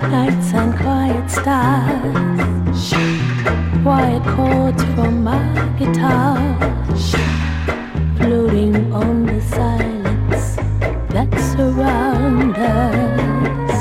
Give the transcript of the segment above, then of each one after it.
nights and quiet stars, quiet chords from my guitar, floating on the silence that surrounds us.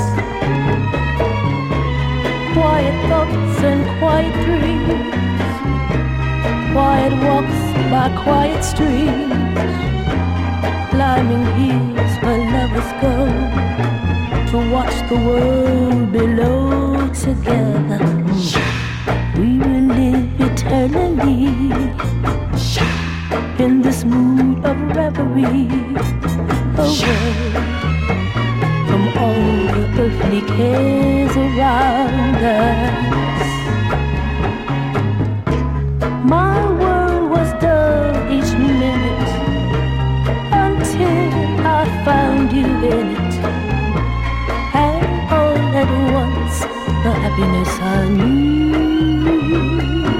Quiet thoughts and quiet dreams, quiet walks by quiet streams, climbing hills where lovers go to watch the world below together. We will live eternally in this mood of reverie, away from all the earthly cares around us. My world was dull each minute until I found you in it, and all at once the happiness I knew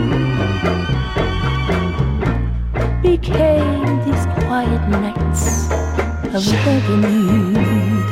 became these quiet nights of loving you.